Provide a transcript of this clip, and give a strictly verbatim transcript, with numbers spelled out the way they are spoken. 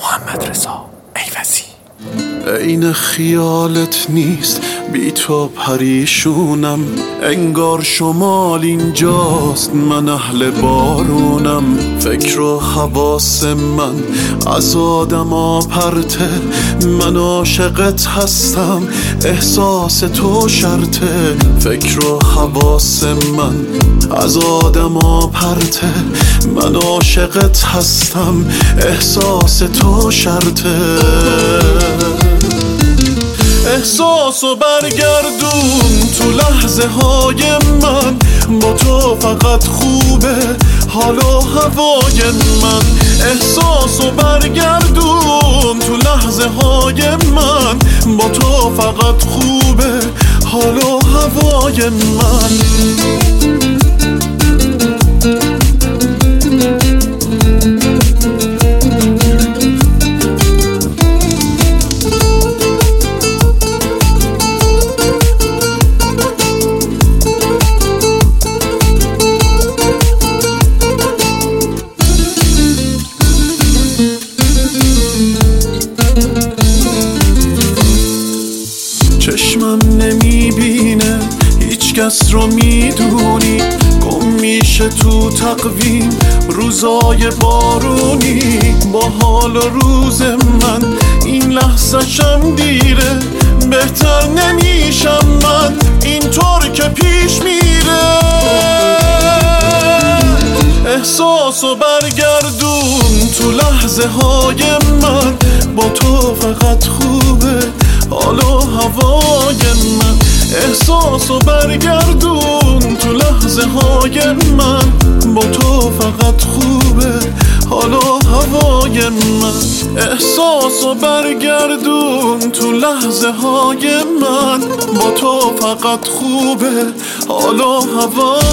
محمدرضا ایوزی. عین خیالت نیست بی تو پریشونم، انگار شمال اینجاست من اهل بارونم. فکر و حواس من از آدما پرته، من عاشقت هستم احساس تو شرطه. فکر و حواس من از آدما پرته، من عاشقت هستم احساس تو شرطه. احساسو برگردون تو لحظه های من، با تو فقط خوبه حال و هوای من. احساسو برگردون تو لحظه های من، با تو فقط خوبه حال و هوای من. چشمم نمیبینه هیچ کس رو میدونی، گم میشه تو تقویم روزای بارونی. با حال و روز من این لحظه شم دیره، بهتر نمیشم من اینطور که پیش میره. احساسو برگردون تو لحظه های من، با تو فقط خوبه حال و هوای من. احساسو برگردون تو لحظه های من، با تو فقط خوبه حال و هوای من. احساسو برگردون تو لحظه های من، با تو فقط خوبه حال و هوای